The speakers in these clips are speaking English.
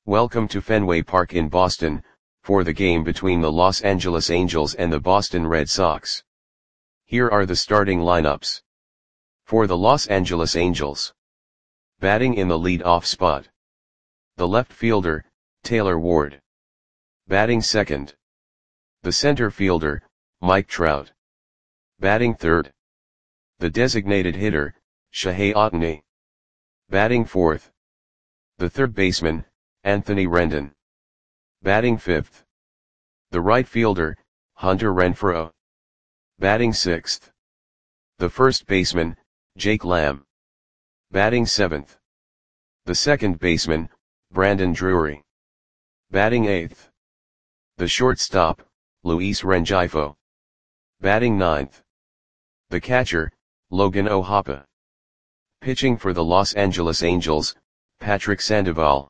Welcome to Fenway Park in Boston, for the game between the Los Angeles Angels and the Boston Red Sox. Here are the starting lineups. For the Los Angeles Angels. Batting in the lead-off spot. The left fielder, Taylor Ward. Batting second. The center fielder, Mike Trout. Batting third. The designated hitter, Shohei Ohtani. Batting fourth. The third baseman, Anthony Rendon. Batting fifth. The right fielder, Hunter Renfroe. Batting sixth. The first baseman, Jake Lamb. Batting seventh. The second baseman, Brandon Drury. Batting eighth. The shortstop, Luis Rengifo. Batting ninth. The catcher, Logan O'Hoppe. Pitching for the Los Angeles Angels, Patrick Sandoval.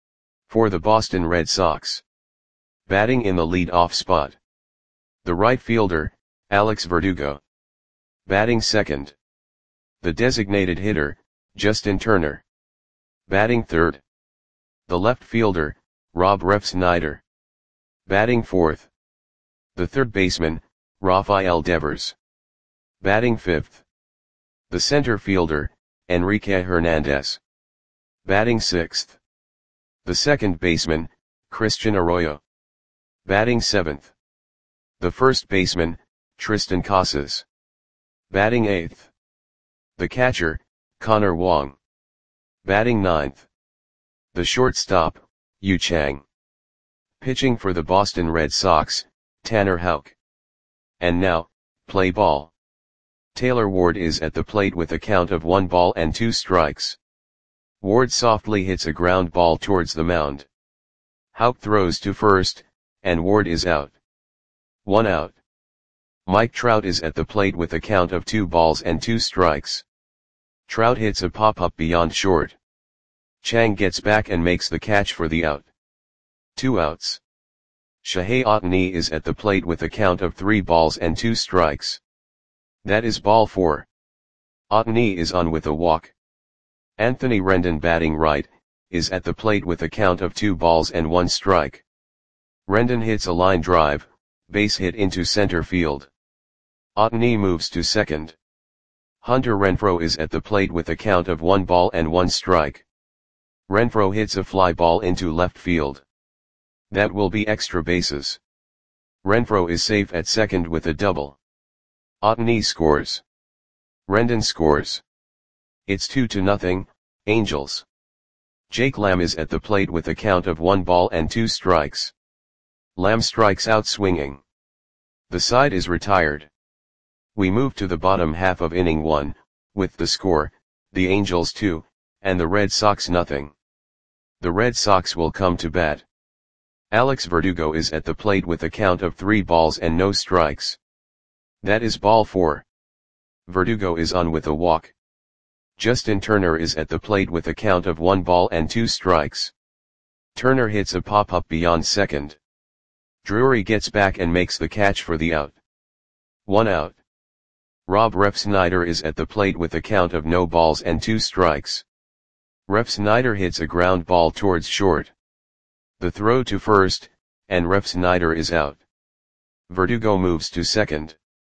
For the Boston Red Sox. Batting in the lead-off spot. The right fielder, Alex Verdugo. Batting second. The designated hitter, Justin Turner. Batting third. The left fielder, Rob Refsnyder. Batting fourth. The third baseman, Rafael Devers. Batting fifth. The center fielder, Enrique Hernandez. Batting sixth. The second baseman, Christian Arroyo. Batting seventh. The first baseman, Tristan Casas. Batting eighth. The catcher, Connor Wong. Batting ninth. The shortstop, Yu Chang. Pitching for the Boston Red Sox, Tanner Houck. And now, play ball. Taylor Ward is at the plate with a count of 1 ball and 2 strikes. Ward softly hits a ground ball towards the mound. Houck throws to first, and Ward is out. 1 out. Mike Trout is at the plate with a count of 2 balls and 2 strikes. Trout hits a pop-up beyond short. Chang gets back and makes the catch for the out. 2 outs. Shohei Ohtani is at the plate with a count of 3 balls and 2 strikes. That is ball 4. Ohtani is on with a walk. Anthony Rendon, batting right, is at the plate with a count of 2 balls and 1 strike. Rendon hits a line drive, base hit into center field. Ohtani moves to second. Hunter Renfroe is at the plate with a count of 1 ball and 1 strike. Renfroe hits a fly ball into left field. That will be extra bases. Renfroe is safe at second with a double. Ohtani scores. Rendon scores. It's 2-0, Angels. Jake Lamb is at the plate with a count of 1 ball and 2 strikes. Lamb strikes out swinging. The side is retired. We move to the bottom half of inning 1, with the score, the Angels 2, and the Red Sox 0. The Red Sox will come to bat. Alex Verdugo is at the plate with a count of 3 balls and no strikes. That is ball 4. Verdugo is on with a walk. Justin Turner is at the plate with a count of 1 ball and 2 strikes. Turner hits a pop-up beyond second. Drury gets back and makes the catch for the out. 1 out. Rob Refsnyder is at the plate with a count of no balls and 2 strikes. Refsnyder hits a ground ball towards short. The throw to first, and Refsnyder is out. Verdugo moves to second.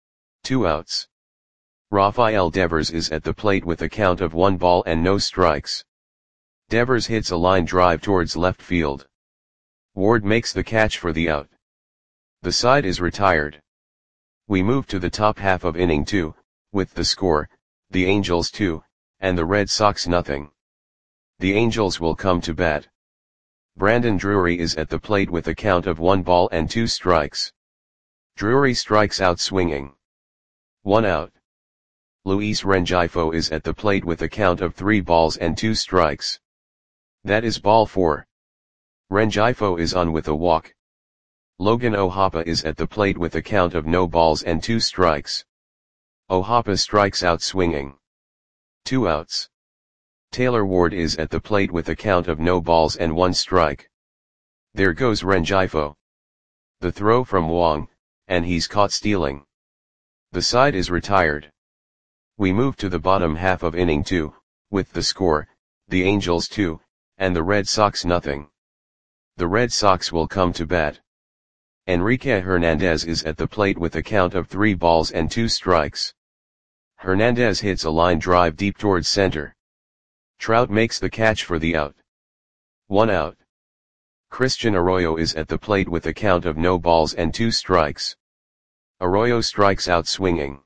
2 outs. Rafael Devers is at the plate with a count of 1 ball and no strikes. Devers hits a line drive towards left field. Ward makes the catch for the out. The side is retired. We move to the top half of inning 2, with the score, the Angels 2, and the Red Sox 0. The Angels will come to bat. Brandon Drury is at the plate with a count of 1 ball and 2 strikes. Drury strikes out swinging. 1 out. Luis Rengifo is at the plate with a count of 3 balls and 2 strikes. That is ball 4. Rengifo is on with a walk. Logan O'Hoppe is at the plate with a count of no balls and 2 strikes. O'Hoppe strikes out swinging. 2 outs. Taylor Ward is at the plate with a count of no balls and 1 strike. There goes Rengifo. The throw from Wong, and he's caught stealing. The side is retired. We move to the bottom half of inning 2, with the score, the Angels 2, and the Red Sox 0. The Red Sox will come to bat. Enrique Hernandez is at the plate with a count of 3 balls and 2 strikes. Hernandez hits a line drive deep towards center. Trout makes the catch for the out. 1 out. Christian Arroyo is at the plate with a count of no balls and 2 strikes. Arroyo strikes out swinging.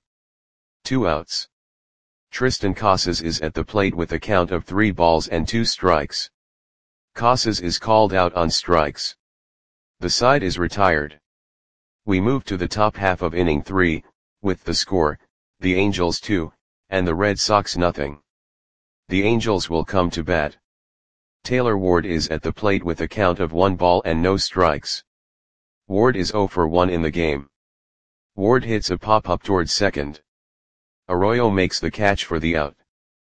2 outs. Tristan Casas is at the plate with a count of 3 balls and 2 strikes. Casas is called out on strikes. The side is retired. We move to the top half of inning 3, with the score, the Angels 2, and the Red Sox nothing. The Angels will come to bat. Taylor Ward is at the plate with a count of 1 ball and no strikes. Ward is 0 for 1 in the game. Ward hits a pop-up towards second. Arroyo makes the catch for the out.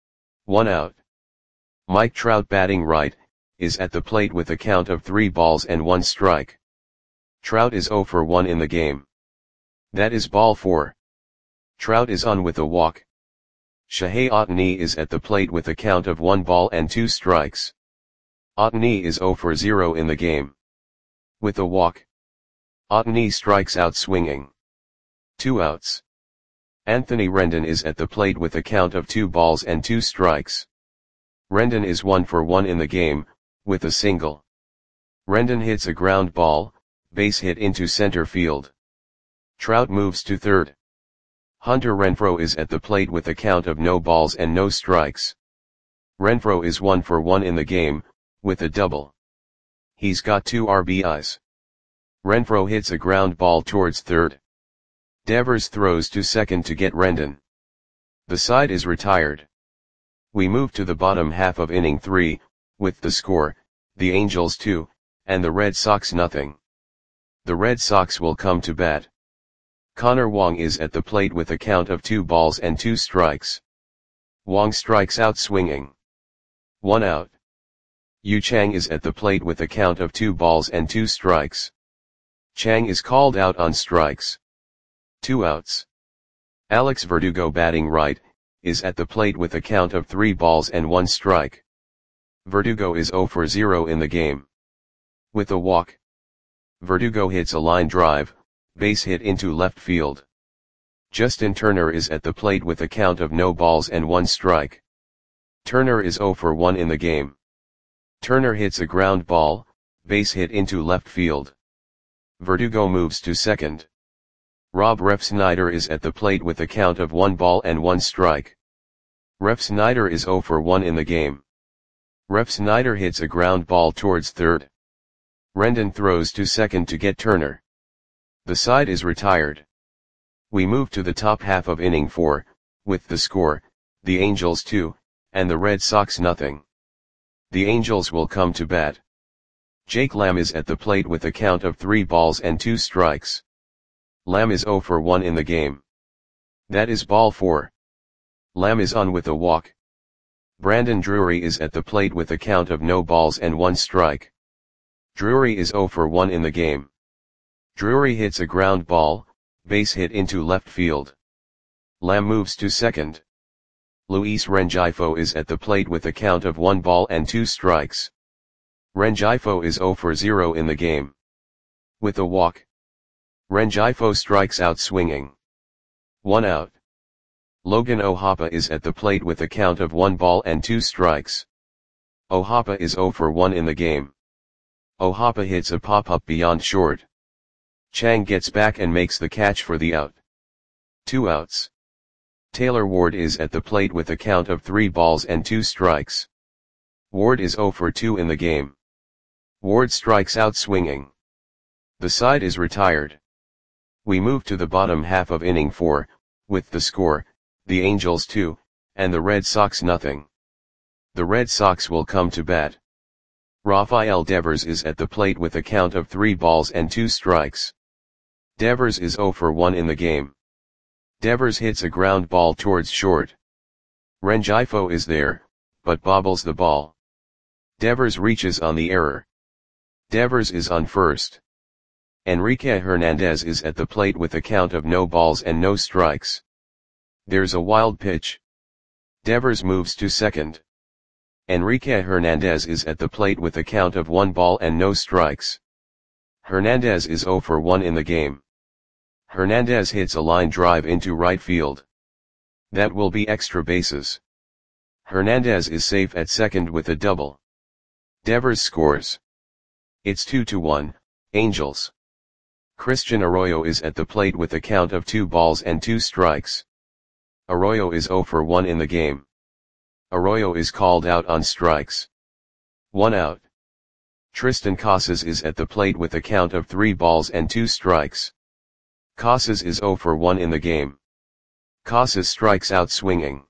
1 out. Mike Trout, batting right, is at the plate with a count of 3 balls and 1 strike. Trout is 0 for 1 in the game. That is ball 4. Trout is on with a walk. Shohei Ohtani is at the plate with a count of 1 ball and 2 strikes. Ohtani is 0 for 0 in the game. With a walk. Ohtani strikes out swinging. 2 outs. Anthony Rendon is at the plate with a count of 2 balls and 2 strikes. Rendon is 1 for 1 in the game, with a single. Rendon hits a ground ball, base hit into center field. Trout moves to third. Hunter Renfroe is at the plate with a count of no balls and no strikes. Renfroe is 1 for 1 in the game, with a double. He's got 2 RBIs. Renfroe hits a ground ball towards third. Devers throws to second to get Rendon. The side is retired. We move to the bottom half of inning 3, with the score, the Angels 2, and the Red Sox nothing. The Red Sox will come to bat. Connor Wong is at the plate with a count of 2 balls and 2 strikes. Wong strikes out swinging. 1 out. Yu Chang is at the plate with a count of 2 balls and 2 strikes. Chang is called out on strikes. 2 outs. Alex Verdugo, batting right, is at the plate with a count of 3 balls and 1 strike. Verdugo is 0 for 0 in the game. With a walk. Verdugo hits a line drive, base hit into left field. Justin Turner is at the plate with a count of no balls and 1 strike. Turner is 0 for 1 in the game. Turner hits a ground ball, base hit into left field. Verdugo moves to second. Rob Refsnyder is at the plate with a count of 1 ball and 1 strike. Refsnyder is 0 for 1 in the game. Refsnyder hits a ground ball towards third. Rendon throws to second to get Turner. The side is retired. We move to the top half of inning 4, with the score, the Angels 2, and the Red Sox nothing. The Angels will come to bat. Jake Lamb is at the plate with a count of 3 balls and 2 strikes. Lamb is 0 for 1 in the game. That is ball 4. Lamb is on with a walk. Brandon Drury is at the plate with a count of no balls and 1 strike. Drury is 0 for 1 in the game. Drury hits a ground ball, base hit into left field. Lamb moves to second. Luis Rengifo is at the plate with a count of 1 ball and 2 strikes. Rengifo is 0 for 0 in the game. With a walk. Rengifo strikes out swinging. 1 out. Logan O'Hoppe is at the plate with a count of 1 ball and 2 strikes. O'Hoppe is 0 for 1 in the game. O'Hoppe hits a pop-up beyond short. Chang gets back and makes the catch for the out. 2 outs. Taylor Ward is at the plate with a count of 3 balls and 2 strikes. Ward is 0 for 2 in the game. Ward strikes out swinging. The side is retired. We move to the bottom half of inning 4, with the score, the Angels 2, and the Red Sox nothing. The Red Sox will come to bat. Rafael Devers is at the plate with a count of 3 balls and 2 strikes. Devers is 0 for 1 in the game. Devers hits a ground ball towards short. Rengifo is there, but bobbles the ball. Devers reaches on the error. Devers is on first. Enrique Hernandez is at the plate with a count of no balls and no strikes. There's a wild pitch. Devers moves to second. Enrique Hernandez is at the plate with a count of 1 ball and no strikes. Hernandez is 0 for 1 in the game. Hernandez hits a line drive into right field. That will be extra bases. Hernandez is safe at second with a double. Devers scores. It's 2-1, Angels. Christian Arroyo is at the plate with a count of 2 balls and 2 strikes. Arroyo is 0 for 1 in the game. Arroyo is called out on strikes. 1 out. Tristan Casas is at the plate with a count of 3 balls and 2 strikes. Casas is 0 for 1 in the game. Casas strikes out swinging.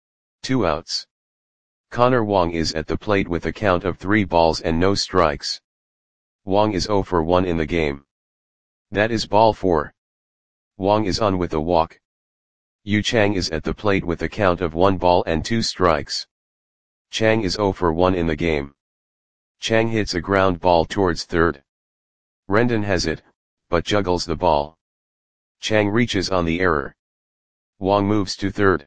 2 outs. Connor Wong is at the plate with a count of 3 balls and no strikes. Wong is 0 for 1 in the game. That is ball 4. Wong is on with a walk. Yu Chang is at the plate with a count of 1 ball and 2 strikes. Chang is 0 for 1 in the game. Chang hits a ground ball towards third. Rendon has it, but juggles the ball. Chang reaches on the error. Wong moves to third.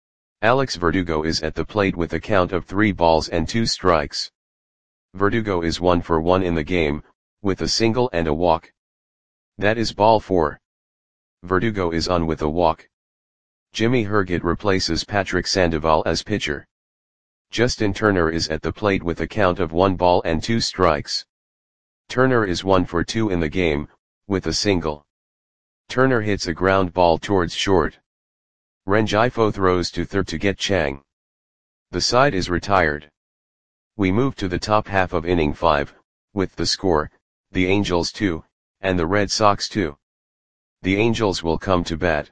Alex Verdugo is at the plate with a count of 3 balls and 2 strikes. Verdugo is 1 for 1 in the game, with a single and a walk. That is ball 4. Verdugo is on with a walk. Jimmy Herget replaces Patrick Sandoval as pitcher. Justin Turner is at the plate with a count of 1 ball and 2 strikes. Turner is 1 for 2 in the game, with a single. Turner hits a ground ball towards short. Rengifo throws to third to get Chang. The side is retired. We move to the top half of inning 5, with the score, the Angels 2, and the Red Sox 2. The Angels will come to bat.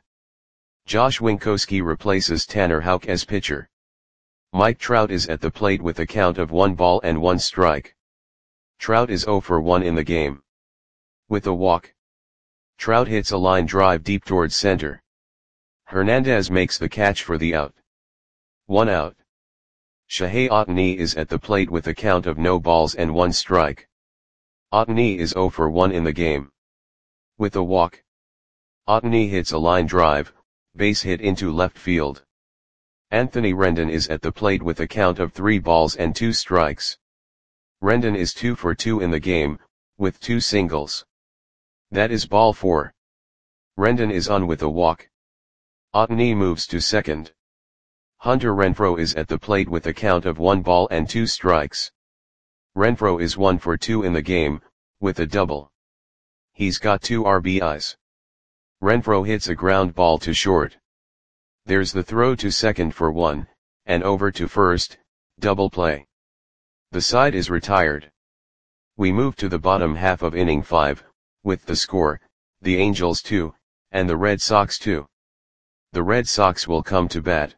Josh Winkowski replaces Tanner Houck as pitcher. Mike Trout is at the plate with a count of 1 ball and 1 strike. Trout is 0 for 1 in the game. With a walk. Trout hits a line drive deep towards center. Hernandez makes the catch for the out. 1 out. Shohei Ohtani is at the plate with a count of no balls and 1 strike. Ohtani is 0 for 1 in the game. With a walk. Ohtani hits a line drive, base hit into left field. Anthony Rendon is at the plate with a count of 3 balls and 2 strikes. Rendon is 2 for 2 in the game, with 2 singles. That is ball 4. Rendon is on with a walk. Ohtani moves to second. Hunter Renfroe is at the plate with a count of 1 ball and 2 strikes. Renfroe is 1 for 2 in the game, with a double. He's got 2 RBIs. Renfroe hits a ground ball to short. There's the throw to second for 1, and over to first, double play. The side is retired. We move to the bottom half of inning 5, with the score, the Angels 2, and the Red Sox 2. The Red Sox will come to bat.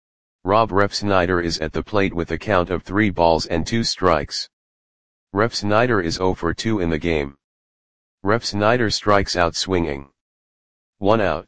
Rob Refsnyder is at the plate with a count of 3 balls and 2 strikes. Refsnyder is 0 for 2 in the game. Refsnyder strikes out swinging. 1 out.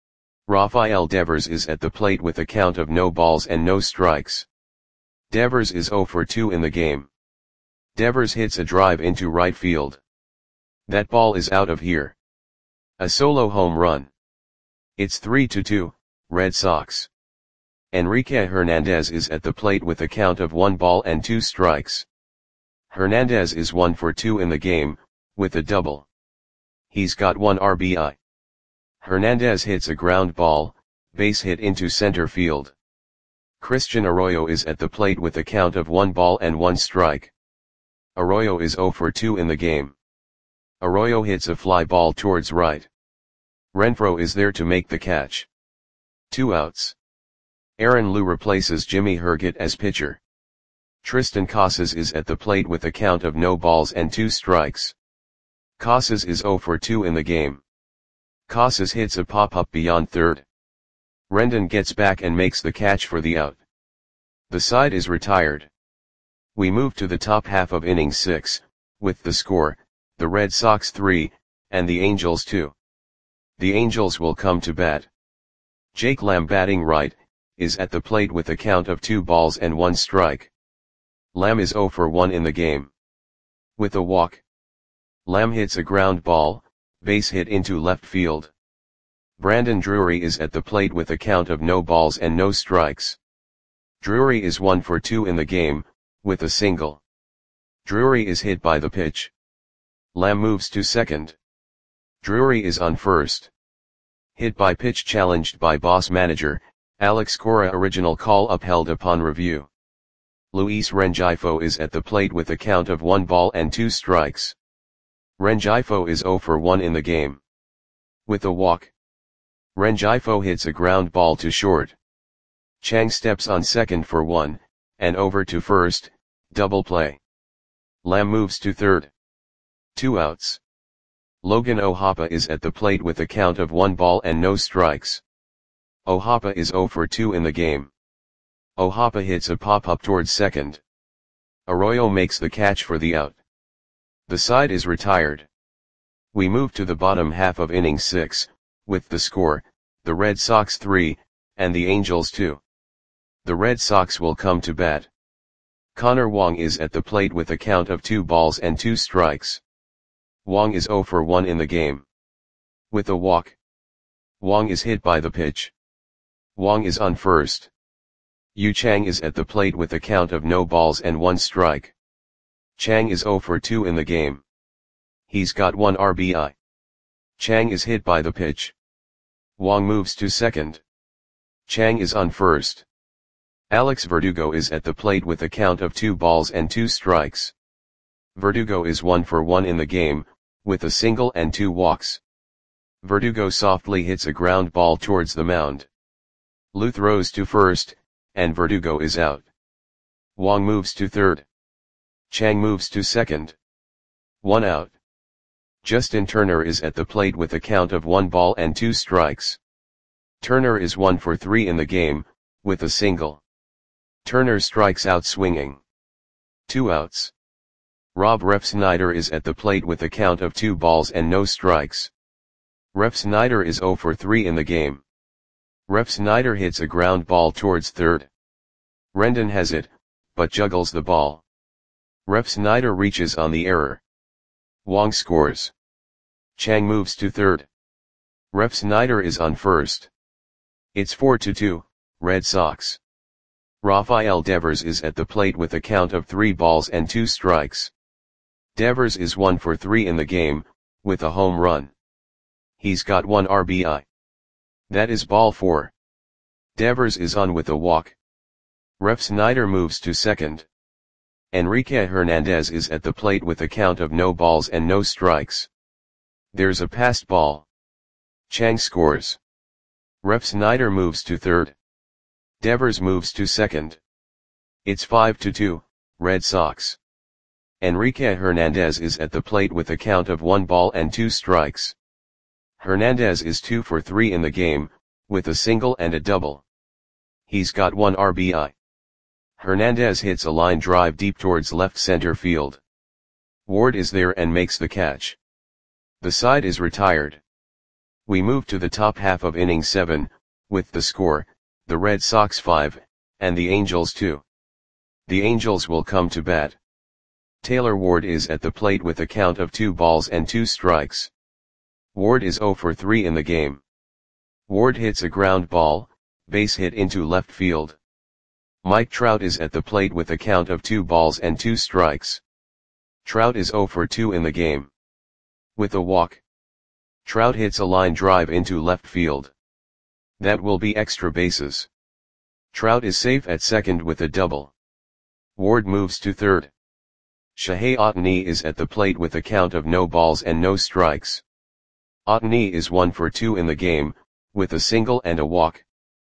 Rafael Devers is at the plate with a count of no balls and no strikes. Devers is 0 for 2 in the game. Devers hits a drive into right field. That ball is out of here. A solo home run. It's 3-2, Red Sox. Enrique Hernandez is at the plate with a count of 1 ball and 2 strikes. Hernandez is 1 for 2 in the game, with a double. He's got 1 RBI. Hernandez hits a ground ball, base hit into center field. Christian Arroyo is at the plate with a count of 1 ball and 1 strike. Arroyo is 0 for 2 in the game. Arroyo hits a fly ball towards right. Renfroe is there to make the catch. 2 outs. Aaron Liu replaces Jimmy Herget as pitcher. Tristan Casas is at the plate with a count of no balls and 2 strikes. Casas is 0 for 2 in the game. Casas hits a pop-up beyond third. Rendon gets back and makes the catch for the out. The side is retired. We move to the top half of inning 6, with the score, the Red Sox 3, and the Angels 2. The Angels will come to bat. Jake Lamb batting right, is at the plate with a count of 2 balls and 1 strike. Lamb is 0 for 1 in the game. With a walk. Lamb hits a ground ball, base hit into left field. Brandon Drury is at the plate with a count of no balls and no strikes. Drury is 1 for 2 in the game, with a single. Drury is hit by the pitch. Lamb moves to second. Drury is on first. Hit by pitch challenged by boss manager, Alex Cora. Original call upheld upon review. Luis Rengifo is at the plate with a count of 1 ball and 2 strikes. Rengifo is 0 for 1 in the game. With a walk. Rengifo hits a ground ball to short. Chang steps on second for 1, and over to first, double play. Lamb moves to third. 2 outs. Logan Ohapa is at the plate with a count of 1 ball and no strikes. Ohapa is 0 for 2 in the game. Ohapa hits a pop-up towards second. Arroyo makes the catch for the out. The side is retired. We move to the bottom half of inning 6, with the score, the Red Sox 3, and the Angels 2. The Red Sox will come to bat. Connor Wong is at the plate with a count of 2 balls and 2 strikes. Wong is 0 for 1 in the game. With a walk. Wong is hit by the pitch. Wong is on first. Yu Chang is at the plate with a count of no balls and 1 strike. Chang is 0 for 2 in the game. He's got 1 RBI. Chang is hit by the pitch. Wong moves to second. Chang is on first. Alex Verdugo is at the plate with a count of 2 balls and 2 strikes. Verdugo is 1 for 1 in the game, with a single and 2 walks. Verdugo softly hits a ground ball towards the mound. Lou throws to first, and Verdugo is out. Wong moves to third. Chang moves to second. 1 out. Justin Turner is at the plate with a count of 1 ball and 2 strikes. Turner is 1 for 3 in the game, with a single. Turner strikes out swinging. 2 outs. Rob Refsnyder is at the plate with a count of 2 balls and no strikes. Refsnyder is 0 for 3 in the game. Refsnyder hits a ground ball towards third. Rendon has it, but juggles the ball. Refsnyder reaches on the error. Wong scores. Chang moves to third. Refsnyder is on first. It's 4-2, Red Sox. Rafael Devers is at the plate with a count of 3 balls and 2 strikes. Devers is 1 for 3 in the game, with a home run. He's got 1 RBI. That is ball 4. Devers is on with a walk. Refsnyder moves to second. Enrique Hernandez is at the plate with a count of no balls and no strikes. There's a passed ball. Chang scores. Refsnyder moves to third. Devers moves to second. It's 5-2, Red Sox. Enrique Hernandez is at the plate with a count of 1 ball and 2 strikes. Hernandez is 2 for 3 in the game, with a single and a double. He's got 1 RBI. Hernandez hits a line drive deep towards left center field. Ward is there and makes the catch. The side is retired. We move to the top half of inning 7, with the score, the Red Sox 5, and the Angels 2. The Angels will come to bat. Taylor Ward is at the plate with a count of 2 balls and 2 strikes. Ward is 0 for 3 in the game. Ward hits a ground ball, base hit into left field. Mike Trout is at the plate with a count of 2 balls and 2 strikes. Trout is 0 for 2 in the game. With a walk. Trout hits a line drive into left field. That will be extra bases. Trout is safe at second with a double. Ward moves to third. Shohei Ohtani is at the plate with a count of no balls and no strikes. Ohtani is 1 for 2 in the game, with a single and a walk.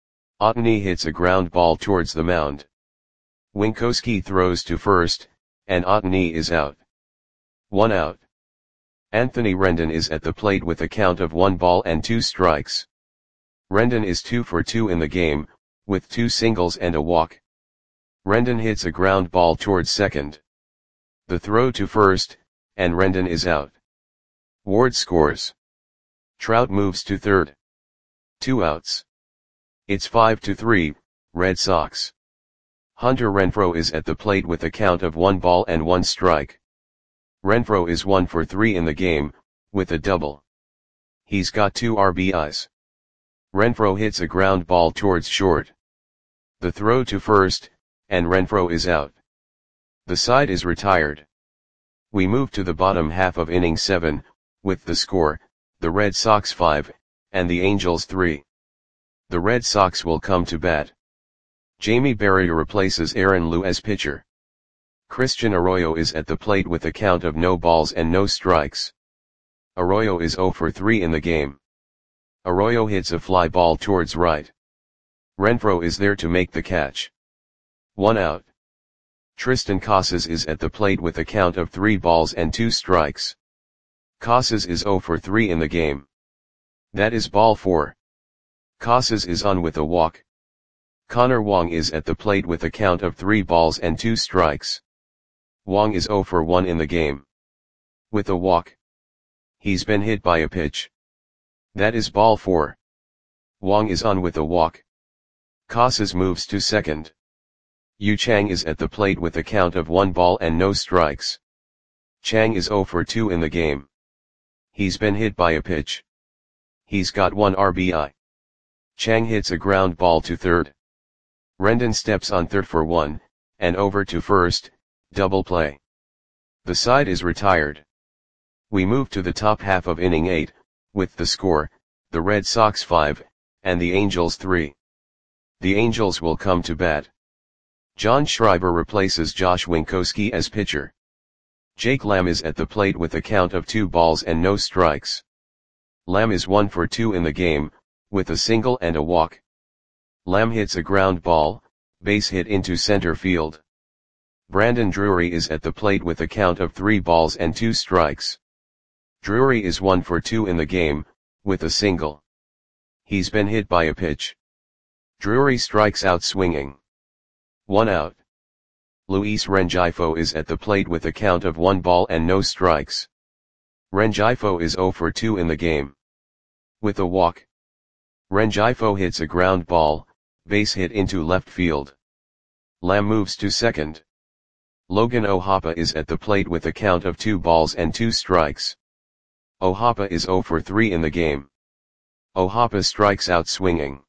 Ohtani hits a ground ball towards the mound. Winkowski throws to first, and Ohtani is out. 1 out. Anthony Rendon is at the plate with a count of 1 ball and 2 strikes. Rendon is 2 for 2 in the game, with 2 singles and a walk. Rendon hits a ground ball towards second. The throw to first, and Rendon is out. Ward scores. Trout moves to third. 2 outs. It's 5-3, Red Sox. Hunter Renfroe is at the plate with a count of 1 ball and 1 strike. Renfroe is 1 for 3 in the game, with a double. He's got 2 RBIs. Renfroe hits a ground ball towards short. The throw to first, and Renfroe is out. The side is retired. We move to the bottom half of inning 7, with the score, the Red Sox 5, and the Angels 3. The Red Sox will come to bat. Jamie Berrier replaces Aaron Lu as pitcher. Christian Arroyo is at the plate with a count of no balls and no strikes. Arroyo is 0 for 3 in the game. Arroyo hits a fly ball towards right. Renfroe is there to make the catch. 1 out. Tristan Casas is at the plate with a count of 3 balls and 2 strikes. Casas is 0 for 3 in the game. That is ball 4. Casas is on with a walk. Connor Wong is at the plate with a count of 3 balls and 2 strikes. Wong is 0 for 1 in the game. With a walk. He's been hit by a pitch. That is ball 4. Wong is on with a walk. Casas moves to second. Yu Chang is at the plate with a count of 1 ball and no strikes. Chang is 0 for 2 in the game. He's been hit by a pitch. He's got 1 RBI. Chang hits a ground ball to third. Rendon steps on third for 1, and over to first, double play. The side is retired. We move to the top half of inning 8, with the score, the Red Sox 5, and the Angels 3. The Angels will come to bat. John Schreiber replaces Josh Winkowski as pitcher. Jake Lamb is at the plate with a count of 2 balls and no strikes. Lamb is 1 for 2 in the game, with a single and a walk. Lamb hits a ground ball, base hit into center field. Brandon Drury is at the plate with a count of 3 balls and 2 strikes. Drury is 1 for 2 in the game, with a single. He's been hit by a pitch. Drury strikes out swinging. 1 out. Luis Rengifo is at the plate with a count of 1 ball and no strikes. Rengifo is 0 for 2 in the game. With a walk. Rengifo hits a ground ball, base hit into left field. Lamb moves to second. Logan O'Hoppe is at the plate with a count of 2 balls and 2 strikes. O'Hoppe is 0 for 3 in the game. O'Hoppe strikes out swinging.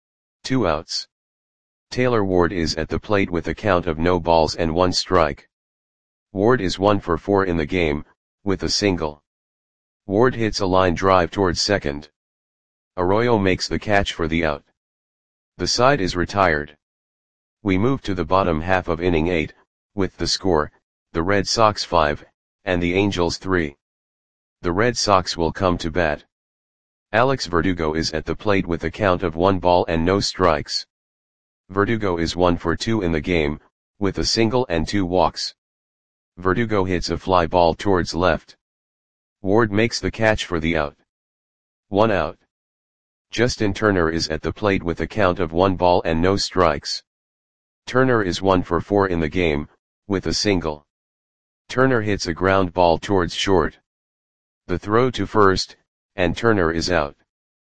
2 outs. Taylor Ward is at the plate with a count of no balls and 1 strike. Ward is 1 for 4 in the game, with a single. Ward hits a line drive towards second. Arroyo makes the catch for the out. The side is retired. We move to the bottom half of inning 8, with the score, the Red Sox 5, and the Angels 3. The Red Sox will come to bat. Alex Verdugo is at the plate with a count of 1 ball and no strikes. Verdugo is 1 for 2 in the game, with a single and 2 walks. Verdugo hits a fly ball towards left. Ward makes the catch for the out. 1 out. Justin Turner is at the plate with a count of 1 ball and no strikes. Turner is 1 for 4 in the game, with a single. Turner hits a ground ball towards short. The throw to first, and Turner is out.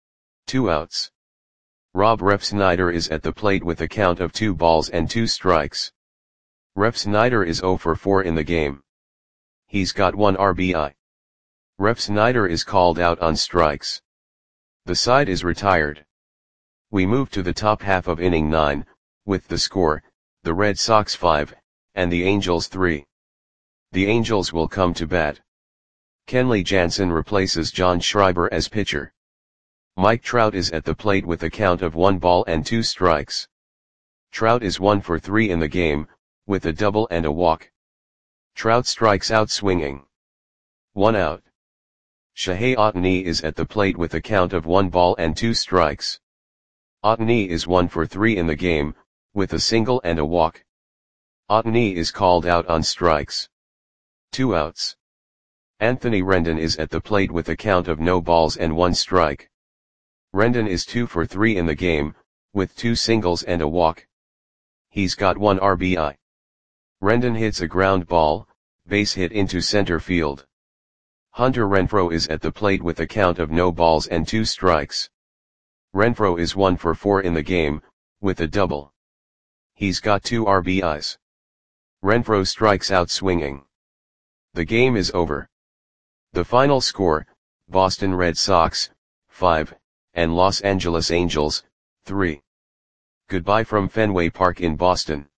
2 outs. Rob Refsnyder is at the plate with a count of 2 balls and 2 strikes. Refsnyder is 0 for 4 in the game. He's got 1 RBI. Refsnyder is called out on strikes. The side is retired. We move to the top half of inning 9, with the score, the Red Sox 5, and the Angels 3. The Angels will come to bat. Kenley Jansen replaces John Schreiber as pitcher. Mike Trout is at the plate with a count of 1 ball and 2 strikes. Trout is 1 for 3 in the game, with a double and a walk. Trout strikes out swinging. 1 out. Shohei Ohtani is at the plate with a count of 1 ball and 2 strikes. Ohtani is 1 for 3 in the game, with a single and a walk. Ohtani is called out on strikes. 2 outs. Anthony Rendon is at the plate with a count of no balls and 1 strike. Rendon is 2 for 3 in the game, with 2 singles and a walk. He's got 1 RBI. Rendon hits a ground ball, base hit into center field. Hunter Renfroe is at the plate with a count of no balls and 2 strikes. Renfroe is 1 for 4 in the game, with a double. He's got 2 RBIs. Renfroe strikes out swinging. The game is over. The final score, Boston Red Sox, 5, and Los Angeles Angels, 3. Goodbye from Fenway Park in Boston.